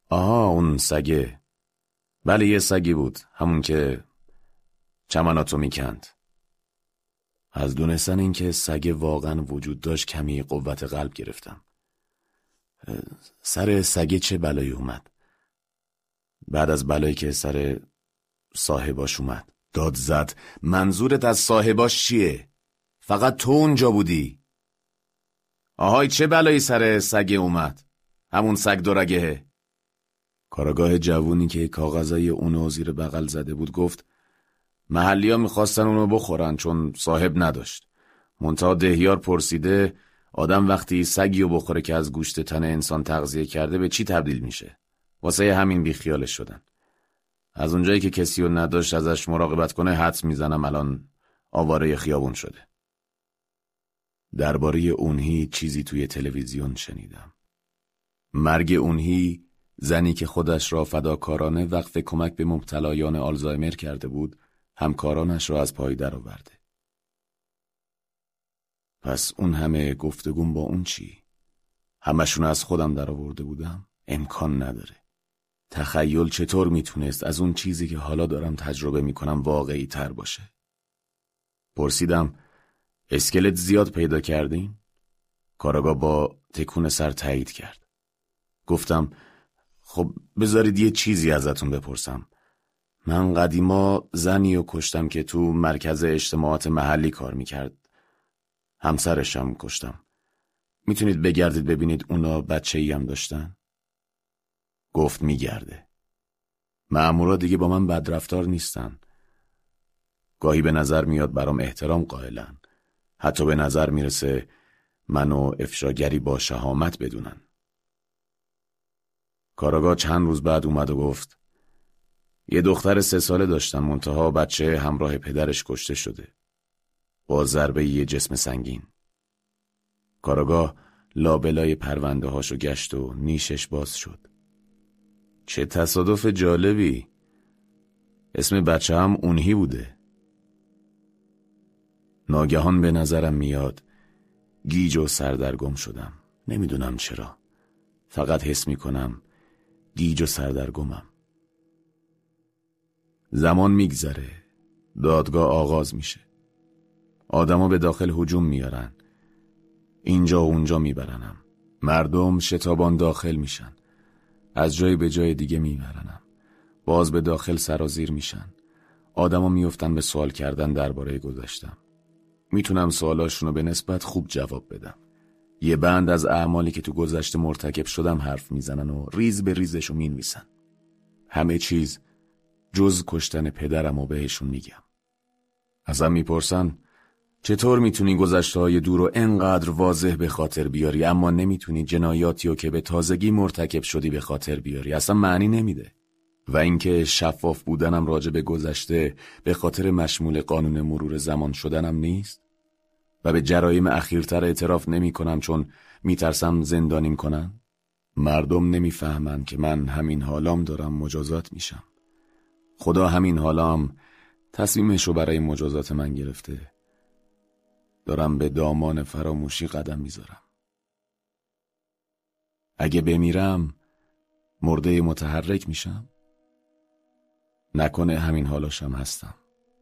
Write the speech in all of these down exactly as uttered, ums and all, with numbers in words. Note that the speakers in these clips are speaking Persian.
آها اون سگه. بله یه سگی بود، همون که چمناتو میکند. از دونستن این که سگ واقعا وجود داشت کمی قوت قلب گرفتم. سر سگه چه بلایی اومد؟ بعد از بلایی که سر صاحباش اومد داد زد. منظورت از صاحباش چیه؟ فقط تو اونجا بودی؟ آهای چه بلایی سر سگه اومد؟ همون سگ دورگهه. کاراگاه جوونی که کاغذای اونو زیر بغل زده بود گفت محلی ها میخواستن اونو بخورن چون صاحب نداشت. منتها دهیار پرسیده آدم وقتی سگیو بخوره که از گوشت تن انسان تغذیه کرده به چی تبدیل میشه؟ واسه همین بیخیالش شدن. از اونجایی که کسیو نداشت ازش مراقبت کنه حدس میزنم الان آواره خیابون شده. درباره اونهی چیزی توی تلویزیون شنیدم. مرگ اونهی، زنی که خودش را فداکارانه وقف کمک به مبتلایان آلزایمر کرده بود، همکارانش را از پای درآورده. پس اون همه گفتگوم با اون چی؟ همشون از خودم درآورده بودم؟ امکان نداره. تخیل چطور میتونست از اون چیزی که حالا دارم تجربه میکنم واقعی تر باشه؟ پرسیدم اسکلت زیاد پیدا کردین؟ کاراگاه با تکون سر تایید کرد. گفتم خب بذارید یه چیزی ازتون بپرسم. من قدیما زنی رو کشتم که تو مرکز اجتماعات محلی کار میکرد. همسرشم کشتم. میتونید بگردید ببینید اونا بچه‌ای هم داشتن؟ گفت میگرده. مأمورا دیگه با من بدرفتار نیستن. گاهی به نظر میاد برام احترام قائلن. حتی به نظر میرسه منو افشاگری با شهامت بدونن. کاراگاه چند روز بعد اومد و گفت یه دختر سه ساله داشتن، منتها بچه همراه پدرش کشته شده با ضربه یه جسم سنگین. کاراگاه لابلای پرونده هاشو گشت و نیشش باز شد. چه تصادف جالبی. اسم بچه هم اونهی بوده. ناگهان به نظرم میاد گیج و سردرگم شدم. نمیدونم چرا. فقط حس میکنم گیج و سردرگمم. زمان میگذره. دادگاه آغاز میشه. آدما به داخل هجوم میارن. اینجا و اونجا میبرنم. مردم شتابان داخل میشن. از جای به جای دیگه میبرنم. باز به داخل سرازیر میشن. آدما میافتن به سوال کردن درباره گذشتم. میتونم سوالاشونو به نسبت خوب جواب بدم. یه بند از اعمالی که تو گذشته مرتکب شدم حرف میزنن و ریز به ریزشو مینویسن. همه چیز جز کشتن پدرم و بهشون میگم. ازم میپرسن چطور میتونی گذشته های دور رو انقدر واضح به خاطر بیاری اما نمیتونی جنایاتی رو که به تازگی مرتکب شدی به خاطر بیاری؟ اصلا معنی نمیده. و اینکه شفاف بودنم راجع به گذشته به خاطر مشمول قانون مرور زمان شدنم نیست؟ و به جرایم اخیرتر اعتراف نمی کنم چون میترسم زندانیم کنن؟ مردم نمیفهمن که من همین حالام دارم مجازات میشم. خدا همین حالام تصمیمشو برای مجازات من گرفته. دارم به دامان فراموشی قدم میذارم. اگه بمیرم مرده متحرک میشم؟ نکنه همین حالاشم هستم.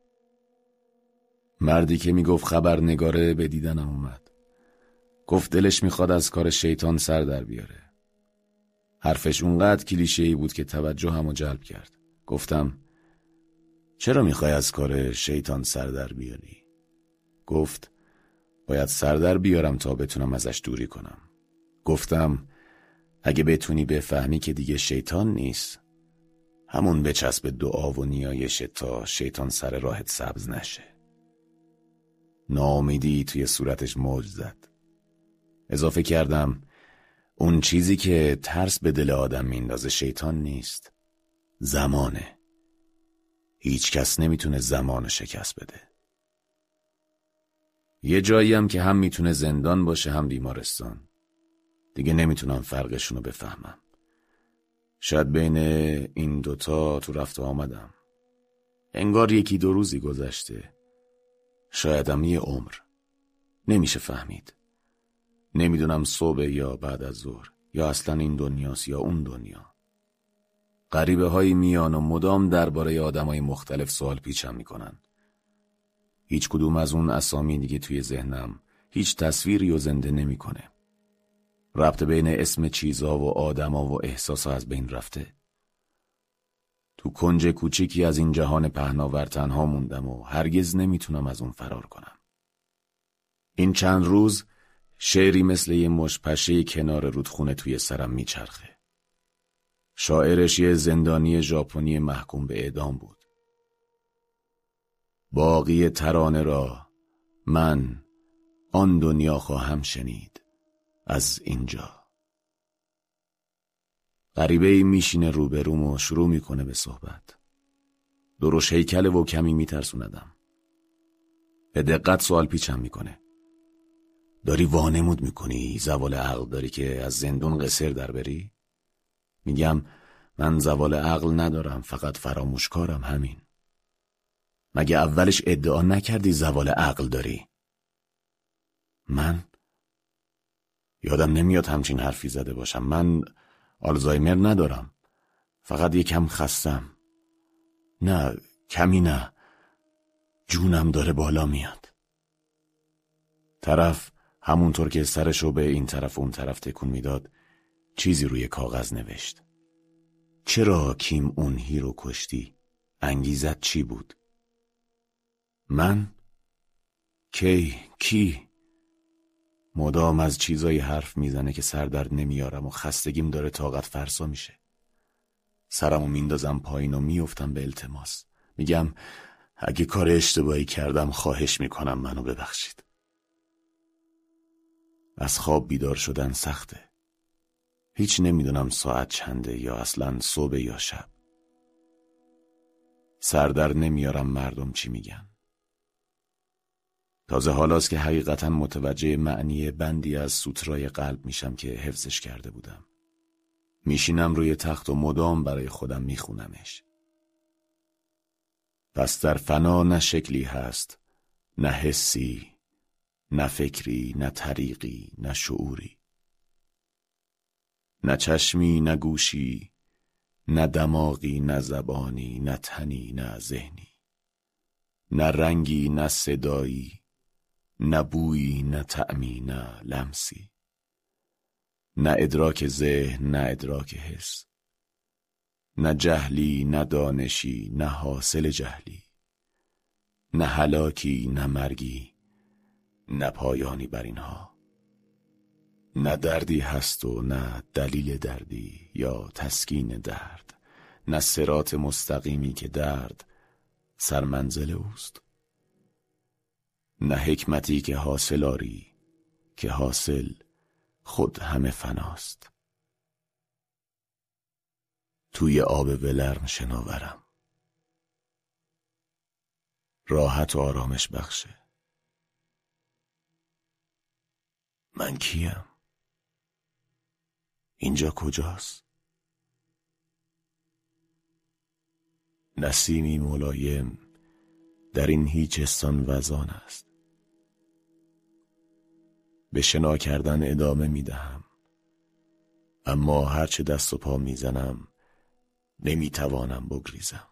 مردی که میگفت خبرنگاره به دیدنم اومد. گفت دلش میخواد از کار شیطان سر در بیاره. حرفش اونقدر کلیشه‌ای بود که توجهمو جلب کرد. گفتم چرا میخوای از کار شیطان سر در بیاری؟ گفت باید سر در بیارم تا بتونم ازش دوری کنم. گفتم اگه بتونی بفهمی که دیگه شیطان نیست، همون بچسب دعا و نیایش تا شیطان سر راهت سبز نشه. ناامیدی توی صورتش موج زد. اضافه کردم اون چیزی که ترس به دل آدم میندازه شیطان نیست، زمانه. هیچ کس نمیتونه زمان شکست بده. یه جایی هم که هم میتونه زندان باشه هم بیمارستان. دیگه نمیتونم فرقشونو بفهمم. شاید بین این دوتا تو رفت و آمدم. انگار یکی دو روزی گذشته. شایدم یه عمر. نمیشه فهمید. نمیدونم صبح یا بعد از ظهر، یا اصلا این دنیاست یا اون دنیا. غریبه هایی میان و مدام درباره آدمای مختلف سوال پیچم میکنن. هیچ کدوم از اون اسامی دیگه توی ذهنم هیچ تصویری و زنده نمیکنه. ربط بین اسم چیزها و آدما و احساسا از بین رفته. تو کنج کوچیکی از این جهان پهناور تنها موندم و هرگز نمیتونم از اون فرار کنم. این چند روز شعری مثل یه مش پشه کنار رودخونه توی سرم میچرخه. شاعرش یه زندانی ژاپنی محکوم به اعدام بود. باقی ترانه را من آن دنیا خواهم شنید از اینجا. غریبه‌ای میشینه روبروم و شروع میکنه به صحبت. درش هیکله و کمی میترسوندم. به دقت سوال پیچم میکنه. داری وانمود میکنی زوال عقل داری که از زندون قصر در بری؟ میگم من زوال عقل ندارم، فقط فراموشکارم، همین. مگه اولش ادعا نکردی زوال عقل داری؟ من یادم نمیاد همچین حرفی زده باشم. من آلزایمر ندارم، فقط یکم خستم. نه کمی نه، جونم داره بالا میاد. طرف همونطور که سرشو به این طرف اون طرف تکون میداد چیزی روی کاغذ نوشت. چرا کیم اون هی رو کشتی؟ انگیزت چی بود؟ من؟ کی؟ کی؟ مدام از چیزای حرف میزنه که سر درد نمیارم و خستگیم داره طاقت فرسا میشه. سرمو میندازم پایین و میافتم به التماس. میگم اگه کار اشتباهی کردم خواهش میکنم منو ببخشید. از خواب بیدار شدن سخته. هیچ نمیدونم ساعت چنده یا اصلا صبح یا شب. سر در نمیارم مردم چی میگن. تازه حالاست که حقیقتا متوجه معنی بندی از سوترای قلب میشم که حفظش کرده بودم. میشینم روی تخت و مدام برای خودم میخونمش. پس در فنا نه شکلی هست، نه حسی، نه فکری، نه طریقی، نه شعوری. نه چشمی، نه گوشی، نه دماغی، نه زبانی، نه تنی، نه ذهنی. نه رنگی، نه صدایی، نه بویی، نه طعمی، نه لمسی. نه ادراک ذهن، نه ادراک حس. نه جهلی، نه دانشی، نه حاصل جهلی. نه هلاکی، نه مرگی، نه پایانی بر اینها. نه دردی هست و نه دلیل دردی یا تسکین درد. نه صراط مستقیمی که درد سرمنزل اوست. نه حکمتی که حاصل آری که حاصل خود همه فناست. توی آب ولرم شناورم، راحت و آرامش بخشه. من کیم؟ اینجا کجاست؟ نسیمی ملایم در این هیچستان وزان است. به شنا کردن ادامه میدهم، اما هرچه دست و پا میزنم نمیتوانم بگریزم.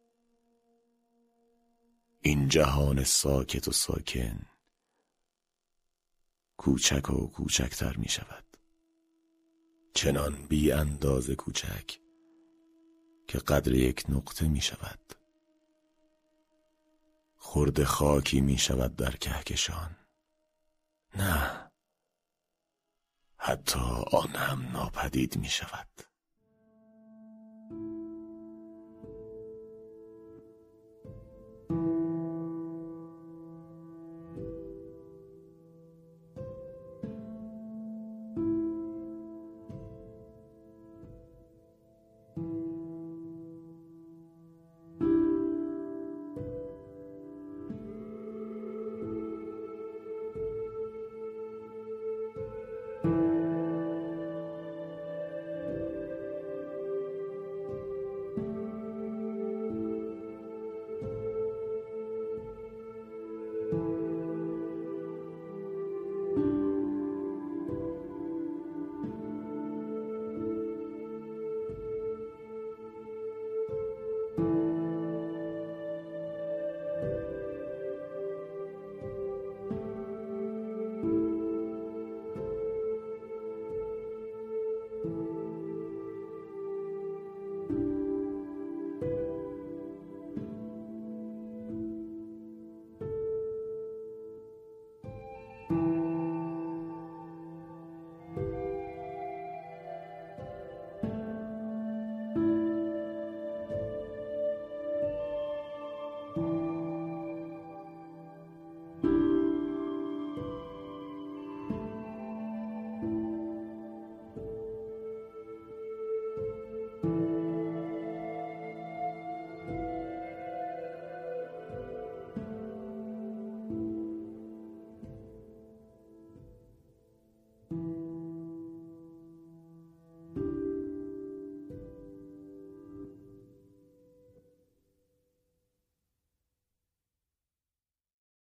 این جهان ساکت و ساکن کوچک و کوچکتر می شود، چنان بی اندازه کوچک که قدر یک نقطه می شود. خرد خاکی می شود در کهکشان. نه، حتی آن هم ناپدید می شود.